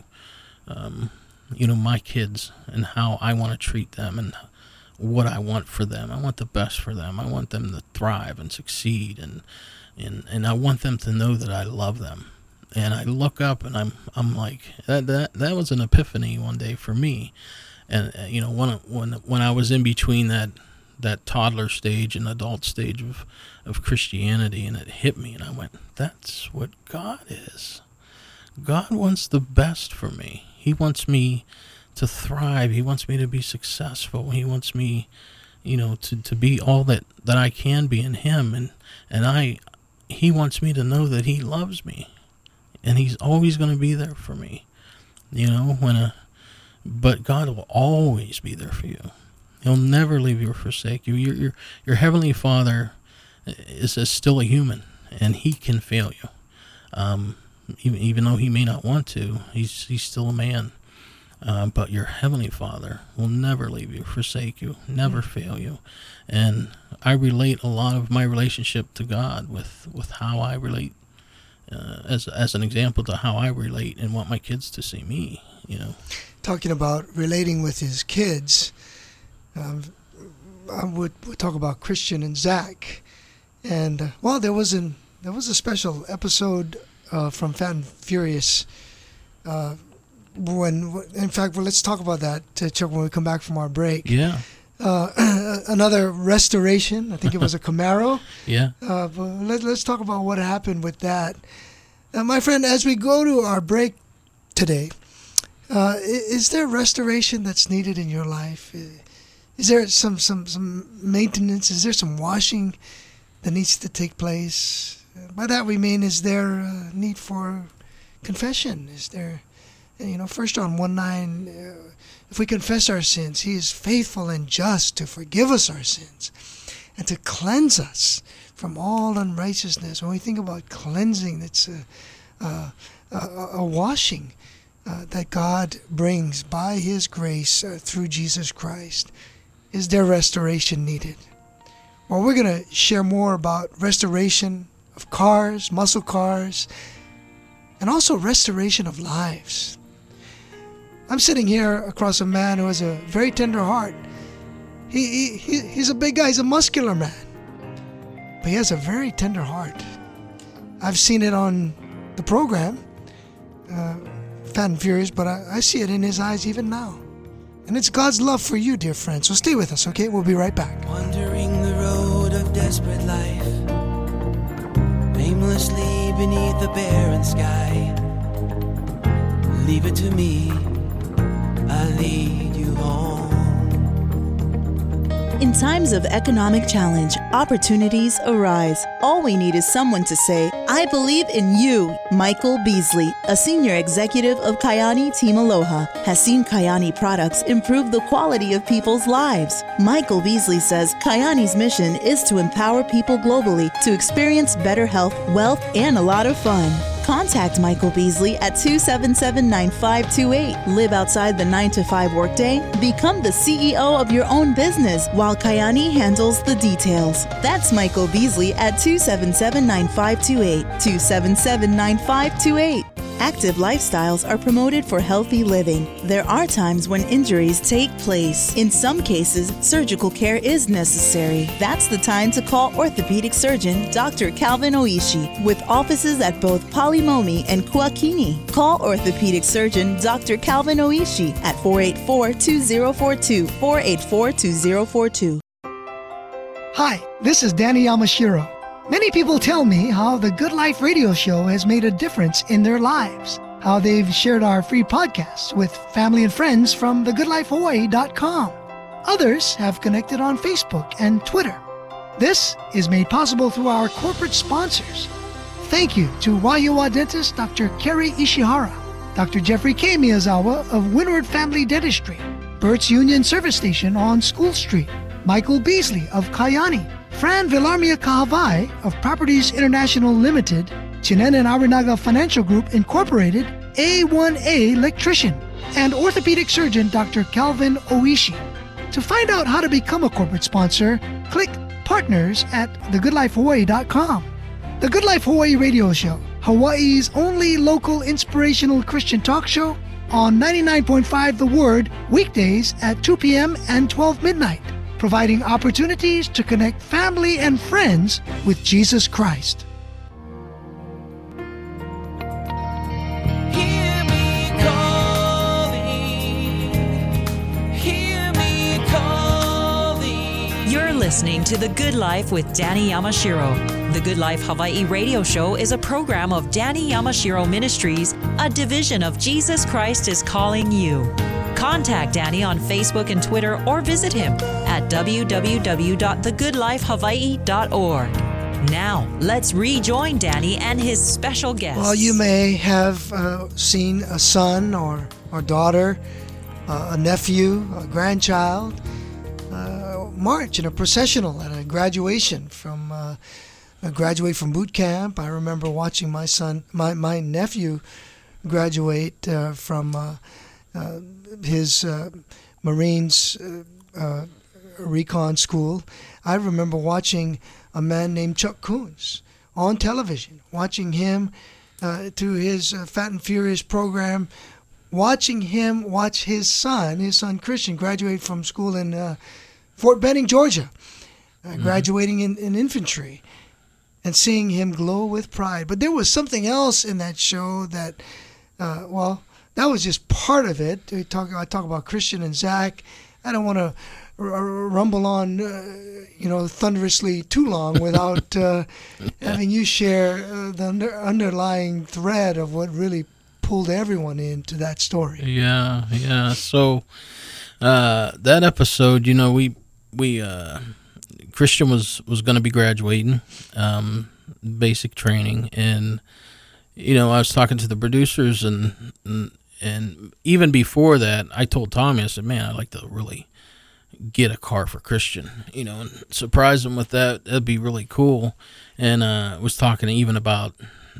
um, you know, my kids and how I want to treat them and what I want for them. I want the best for them. I want them to thrive and succeed, and and, and I want them to know that I love them. And I look up and I'm I'm like, that that, that was an epiphany one day for me. And uh, you know, when when when I was in between that that toddler stage and adult stage of of Christianity, and it hit me, and I went, that's what God is. God wants the best for me. He wants me to thrive. He wants me to be successful. He wants me, you know, to, to be all that, that I can be in Him. And, and I, He wants me to know that He loves me, and He's always going to be there for me. You know, when a, but God will always be there for you. He'll never leave you or forsake you. Your, your, your Heavenly Father is, is still a human, and He can fail you. Um, even, even though He may not want to, He's, he's still a man. Uh, but your Heavenly Father will never leave you, forsake you, never fail you. And I relate a lot of my relationship to God with, with how I relate, uh, as as an example to how I relate and want my kids to see me, you know. Talking about relating with his kids, um, I would, would talk about Christian and Zach. And, uh, well, there was, an, there was a special episode uh, from Fat and Furious uh When, in fact, well, let's talk about that, uh, Chuck, when we come back from our break. Yeah. Uh, another restoration. I think it was a Camaro. Yeah. Uh, but let, let's talk about what happened with that. Uh, my friend, as we go to our break today, uh, is there restoration that's needed in your life? Is there some, some, some maintenance? Is there some washing that needs to take place? By that we mean, is there a need for confession? Is there... You know, First John one nine, uh, if we confess our sins, He is faithful and just to forgive us our sins and to cleanse us from all unrighteousness. When we think about cleansing, it's a, a, a, a washing uh, that God brings by His grace uh, through Jesus Christ. Is there restoration needed? Well, we're going to share more about restoration of cars, muscle cars, and also restoration of lives. I'm sitting here across a man who has a very tender heart. He, he He's a big guy. He's a muscular man. But he has a very tender heart. I've seen it on the program, uh, Fat and Furious, but I, I see it in his eyes even now. And it's God's love for you, dear friend. So stay with us, okay? We'll be right back. Wandering the road of desperate life, aimlessly beneath the barren sky. Leave it to me, I'll lead you home. In times of economic challenge, opportunities arise. All we need is someone to say, I believe in you. Michael Beasley, a senior executive of Kyani Team Aloha, has seen Kyani products improve the quality of people's lives. Michael Beasley says Kyani's mission is to empower people globally to experience better health, wealth, and a lot of fun. Contact Michael Beasley at two seven seven, nine five two eight. Live outside the nine to five workday. Become the C E O of your own business while Kyani handles the details. That's Michael Beasley at two seven seven, nine five two eight. two seven seven, nine five two eight. Active lifestyles are promoted for healthy living. There are times when injuries take place. In some cases, surgical care is necessary. That's the time to call orthopedic surgeon Doctor Calvin Oishi with offices at both Polimomi and Kuakini. Call orthopedic surgeon Doctor Calvin Oishi at four eight four, two zero four two, four eight four, two zero four two. Hi, this is Danny Yamashiro. Many people tell me how the Good Life radio show has made a difference in their lives, how they've shared our free podcasts with family and friends from the good life hawaii dot com. Others have connected on Facebook and Twitter. This is made possible through our corporate sponsors. Thank you to Waiua dentist Doctor Kerry Ishihara, Doctor Jeffrey K. Miyazawa of Windward Family Dentistry, Burt's Union Service Station on School Street, Michael Beasley of Kayani, Fran Villarmia Kahavai of Properties International Limited, Chinen and Arinaga Financial Group Incorporated, A one A Electrician, and orthopedic surgeon Doctor Calvin Oishi. To find out how to become a corporate sponsor, click Partners at the good life hawaii dot com. The Good Life Hawaii Radio Show, Hawaii's only local inspirational Christian talk show on ninety-nine point five The Word, weekdays at two p.m. and twelve midnight. Providing opportunities to connect family and friends with Jesus Christ. Hear me calling, hear me calling. You're listening to The Good Life with Danny Yamashiro. The Good Life Hawaii Radio Show is a program of Danny Yamashiro Ministries, a division of Jesus Christ is Calling You. Contact Danny on Facebook and Twitter or visit him at w w w dot the good life hawaii dot org. Now, let's rejoin Danny and his special guest. Well, you may have uh, seen a son or, or daughter, uh, a nephew, a grandchild, uh, march in a processional at a graduation from uh, a graduate from boot camp. I remember watching my son, my, my nephew graduate uh, from uh, uh, his uh, Marines uh, uh, recon school. I remember watching a man named Chuck Coons on television, watching him uh, through his uh, Fat and Furious program, watching him watch his son, his son Christian, graduate from school in uh, Fort Benning, Georgia, uh, mm-hmm. graduating in, in infantry, and seeing him glow with pride. But there was something else in that show that, uh, well, that was just part of it. We talk, I talk about Christian and Zach. I don't want to r- r- rumble on, uh, you know, thunderously too long without uh, yeah. having you share uh, the under- underlying thread of what really pulled everyone into that story. Yeah, yeah. So uh, that episode, you know, we we uh, Christian was was going to be graduating um, basic training, and you know, I was talking to the producers and. and And even before that, I told Tommy, I said, man, I'd like to really get a car for Christian, you know, and surprise him with that. That'd be really cool. And uh, I was talking even about,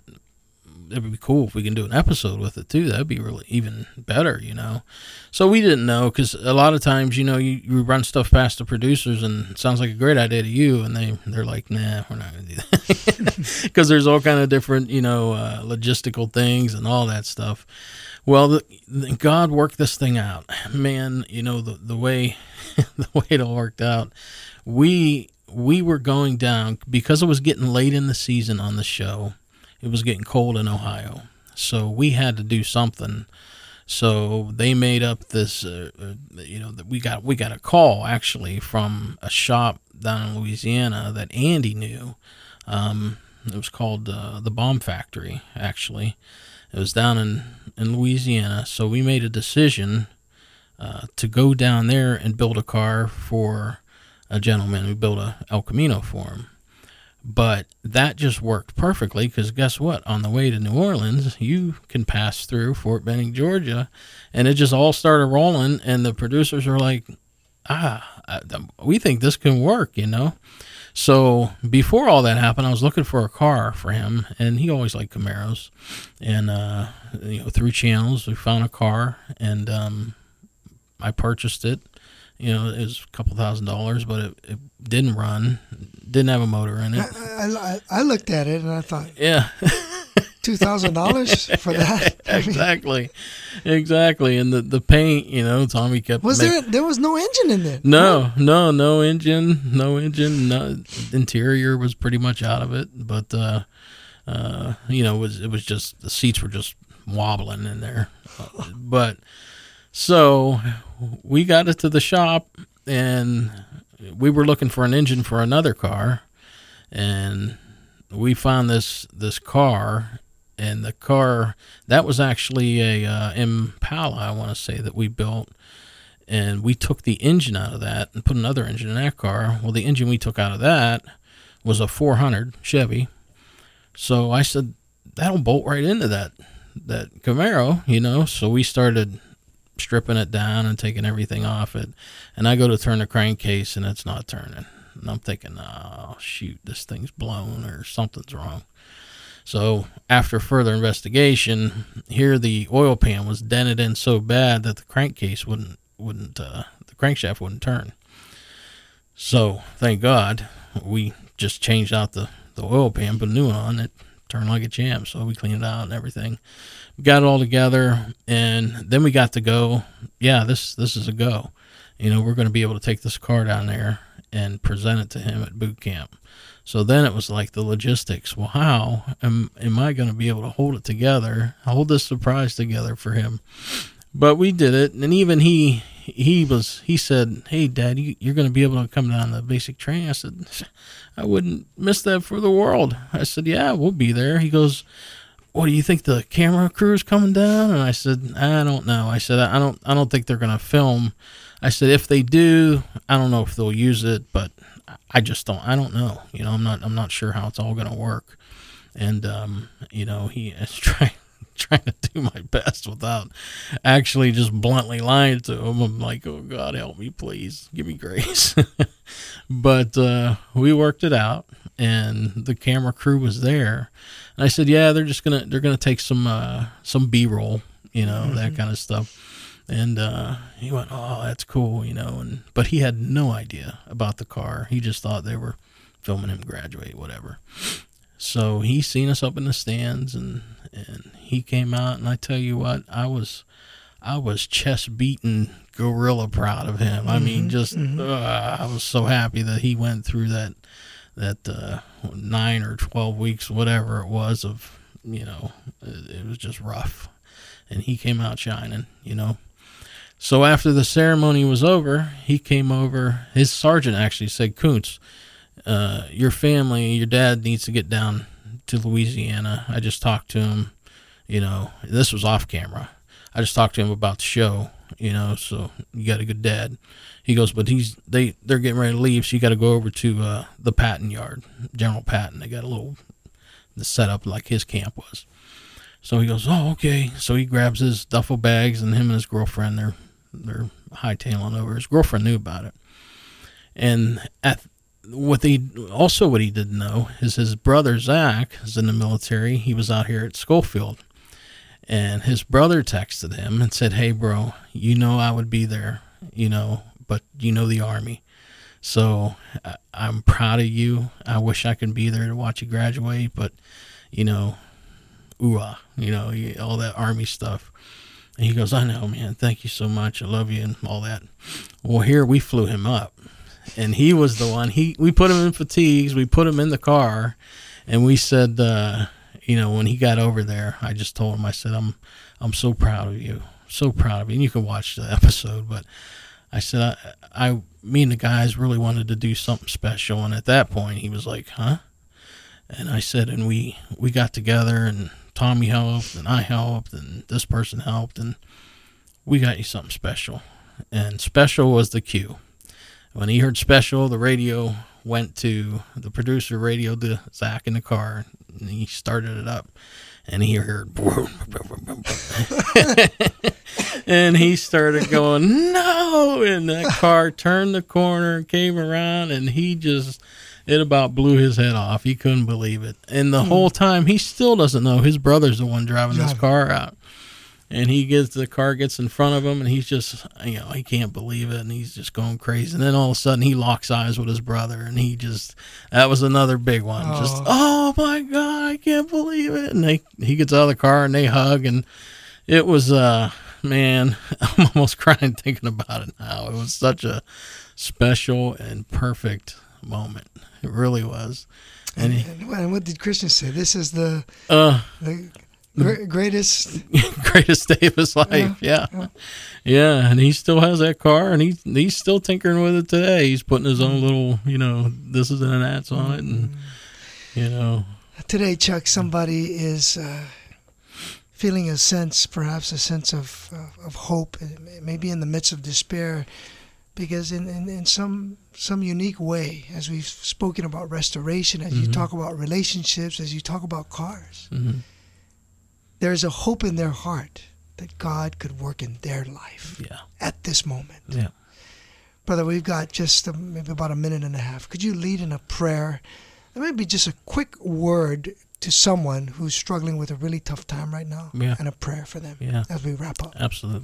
it would be cool if we can do an episode with it too. That'd be really even better, you know. So we didn't know, because a lot of times, you know, you, you run stuff past the producers and it sounds like a great idea to you, and they, they're like, nah, we're not going to do that. Because there's all kind of different, you know, uh, logistical things and all that stuff. Well, the, the, God worked this thing out, man. You know, the the way the way it all worked out. We we were going down because it was getting late in the season on the show. It was getting cold in Ohio, so we had to do something. So they made up this. Uh, uh, you know, that we got we got a call actually from a shop down in Louisiana that Andy knew. Um, it was called uh, the Bomb Factory, actually. It was down in, in Louisiana, so we made a decision uh, to go down there and build a car for a gentleman. We built a El Camino for him. But that just worked perfectly, because guess what? On the way to New Orleans, you can pass through Fort Benning, Georgia, and it just all started rolling, and the producers were like, ah, we think this can work, you know? So before all that happened, I was looking for a car for him, and he always liked Camaros. And uh, you know, through channels, we found a car, and um, I purchased it. You know, it was a couple thousand dollars, but it, it didn't run, didn't have a motor in it. I, I, I looked at it and I thought, yeah, two thousand dollars for that. Exactly, exactly. And the, the paint, you know, Tommy kept. Was make- there? There was no engine in there. No, no, no engine, no engine. No, interior was pretty much out of it, but uh, uh, you know, it was it was just the seats were just wobbling in there. Uh, but so we got it to the shop, and we were looking for an engine for another car, and we found this this car, and the car that was actually a uh, Impala, I want to say, that we built. And we took the engine out of that and put another engine in that car. Well, the engine we took out of that was a four hundred Chevy. So I said, that'll bolt right into that that Camaro, you know. So we started stripping it down and taking everything off it. And I go to turn the crankcase, and it's not turning. And I'm thinking, oh, shoot, this thing's blown or something's wrong. So after further investigation, here the oil pan was dented in so bad that the crankcase wouldn't wouldn't uh, the crankshaft wouldn't turn. So thank God we just changed out the, the oil pan, put a new one on. It turned like a champ. So we cleaned it out and everything. We got it all together, and then we got to go. Yeah, this this is a go. You know, we're going to be able to take this car down there and present it to him at boot camp. So then it was like the logistics. Well, how am am I going to be able to hold it together, hold this surprise together for him? But we did it, and even he he was he said, "Hey, Dad, you, you're going to be able to come down the basic training." I said, "I wouldn't miss that for the world." I said, "Yeah, we'll be there." He goes, "What do you think, the camera crew's coming down?" And I said, "I don't know." I said, "I don't I don't think they're going to film." I said, "If they do, I don't know if they'll use it, but I just don't. I don't know. You know, I'm not I'm not sure how it's all going to work." And um, you know, he is trying. trying to do my best without actually just bluntly lying to him. I'm like, oh God, help me, please give me grace. But uh we worked it out, and the camera crew was there, and I said, yeah, they're just gonna they're gonna take some uh some B-roll, you know, mm-hmm. that kind of stuff. And uh he went, oh, that's cool, you know. And but he had no idea about the car. He just thought they were filming him graduate, whatever. So he seen us up in the stands, and and he came out, and I tell you what, I was I was chest beating gorilla proud of him. Mm-hmm, I mean, just mm-hmm. uh, I was so happy that he went through that that uh, nine or twelve weeks, whatever it was, of, you know, it, it was just rough, and he came out shining, you know. So after the ceremony was over, he came over. His sergeant actually said, "Kuntz, Uh, your family, your dad needs to get down to Louisiana. I just talked to him, you know, this was off camera. I just talked to him about the show, you know, so you got a good dad." He goes, "But he's, they, they're getting ready to leave, so you got to go over to uh, the Patton yard, General Patton. They got a little the setup like his camp was." So he goes, "Oh, okay." So he grabs his duffel bags, and him and his girlfriend, they're, they're hightailing over. His girlfriend knew about it. And at What they also what he didn't know is his brother Zach is in the military. He was out here at Schofield, and his brother texted him and said, "Hey, bro, you know I would be there, you know, but you know the Army, so I, I'm proud of you. I wish I could be there to watch you graduate, but you know, ooh-ah, you know, all that Army stuff." And he goes, "I know, man. Thank you so much. I love you," and all that. Well, here we flew him up. And he was the one, he, we put him in fatigues, we put him in the car, and we said, uh, you know, when he got over there, I just told him, I said, I'm, I'm so proud of you, so proud of you. And you can watch the episode, but I said, I, I, me and the guys really wanted to do something special. And at that point, he was like, huh? And I said, and we, we got together, and Tommy helped, and I helped, and this person helped, and we got you something special. And special was the cue. When he heard special, the radio went to, the producer radioed to Zach in the car, and he started it up, and he heard, and he started going, no, and that car turned the corner, came around, and he just, it about blew his head off. He couldn't believe it. And the hmm. whole time, he still doesn't know his brother's the one driving this car out. And he gets, the car gets in front of him, and he's just, you know, he can't believe it, and he's just going crazy. And then all of a sudden, he locks eyes with his brother, and he just, that was another big one. Oh. Just, oh my God, I can't believe it. And they, he gets out of the car and they hug, and it was, uh, man, I'm almost crying thinking about it now. It was such a special and perfect moment. It really was. And, he, and what did Christian say? This is the, uh, the gr- greatest greatest day of his life. Yeah. yeah. Yeah. And he still has that car, and he, he's still tinkering with it today. He's putting his own little, you know, this is and that's on it. And, you know. Today, Chuck, somebody is uh, feeling a sense, perhaps a sense of, uh, of hope, maybe in the midst of despair. Because in, in, in some some unique way, as we've spoken about restoration, as mm-hmm. you talk about relationships, as you talk about cars, mm-hmm. there's a hope in their heart that God could work in their life yeah. at this moment. Yeah. Brother, we've got just a, maybe about a minute and a half. Could you lead in a prayer? It might be just a quick word to someone who's struggling with a really tough time right now, yeah. and a prayer for them yeah. as we wrap up. Absolutely.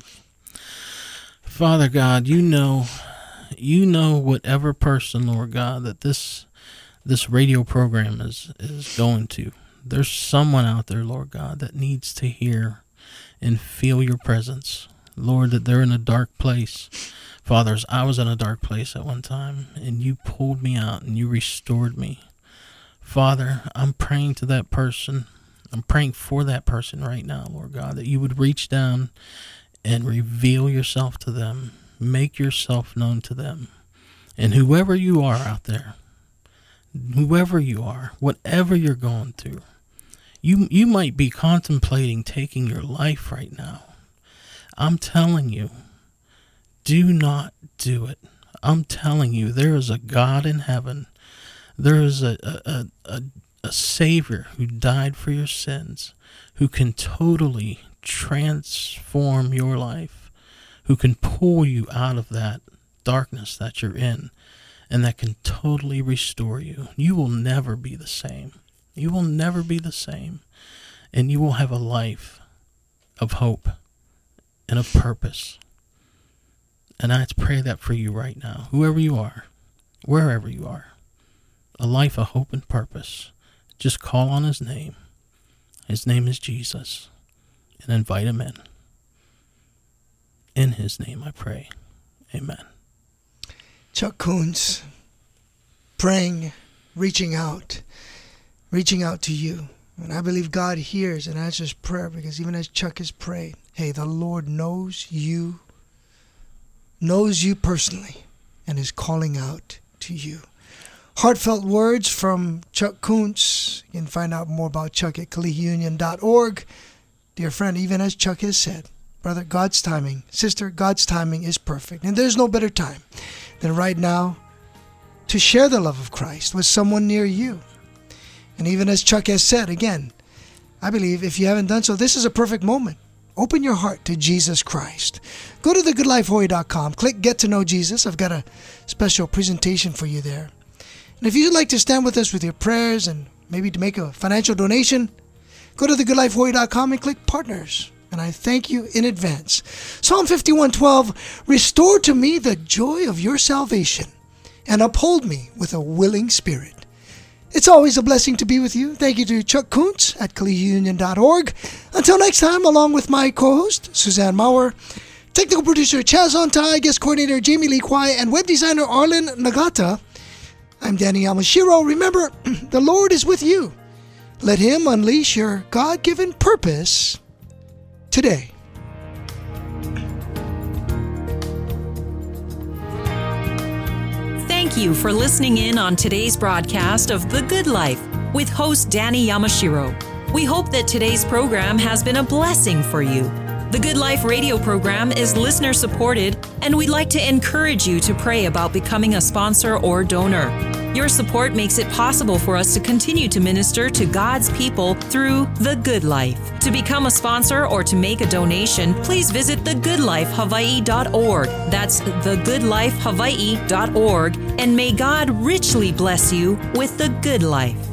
Father God, you know, you know whatever person, Lord God, that this this radio program is, is going to. There's someone out there, Lord God, that needs to hear and feel your presence. Lord, that they're in a dark place. Fathers, I was in a dark place at one time, and you pulled me out and you restored me. Father, I'm praying to that person. I'm praying for that person right now, Lord God, that you would reach down and reveal yourself to them. Make yourself known to them. And whoever you are out there, whoever you are, whatever you're going through, you you might be contemplating taking your life right now. I'm telling you, do not do it. I'm telling you, there is a God in heaven. There is a a, a, a Savior who died for your sins, who can totally transform your life, who can pull you out of that darkness that you're in, and that can totally restore you. You will never be the same. You will never be the same. And you will have a life of hope and of purpose. And I pray that for you right now, whoever you are, wherever you are, a life of hope and purpose. Just call on his name. His name is Jesus. And invite him in. In his name I pray. Amen. Chuck Kuntz, praying, reaching out, reaching out to you. And I believe God hears and answers prayer, because even as Chuck has prayed, hey, the Lord knows you, knows you personally, and is calling out to you. Heartfelt words from Chuck Kuntz. You can find out more about Chuck at kalihi union dot org. Dear friend, even as Chuck has said, brother, God's timing, sister, God's timing is perfect. And there's no better time than right now to share the love of Christ with someone near you. And even as Chuck has said, again, I believe if you haven't done so, this is a perfect moment. Open your heart to Jesus Christ. Go to the good life hawaii dot com. Click Get to Know Jesus. I've got a special presentation for you there. And if you'd like to stand with us with your prayers and maybe to make a financial donation, go to the good life hawaii dot com and click Partners. And I thank you in advance. Psalm fifty-one twelve, restore to me the joy of your salvation and uphold me with a willing spirit. It's always a blessing to be with you. Thank you to Chuck Kuntz at kalihi union dot org. Until next time, along with my co-host, Suzanne Maurer, technical producer Chaz Ontai, guest coordinator Jamie Lee Kwai, and web designer Arlen Nagata, I'm Danny Yamashiro. Remember, the Lord is with you. Let him unleash your God-given purpose today. Thank you for listening in on today's broadcast of The Good Life with host Danny Yamashiro. We hope that today's program has been a blessing for you. The Good Life radio program is listener supported, and we'd like to encourage you to pray about becoming a sponsor or donor. Your support makes it possible for us to continue to minister to God's people through The Good Life. To become a sponsor or to make a donation, please visit the good life hawaii dot org. That's the good life hawaii dot org. And may God richly bless you with the good life.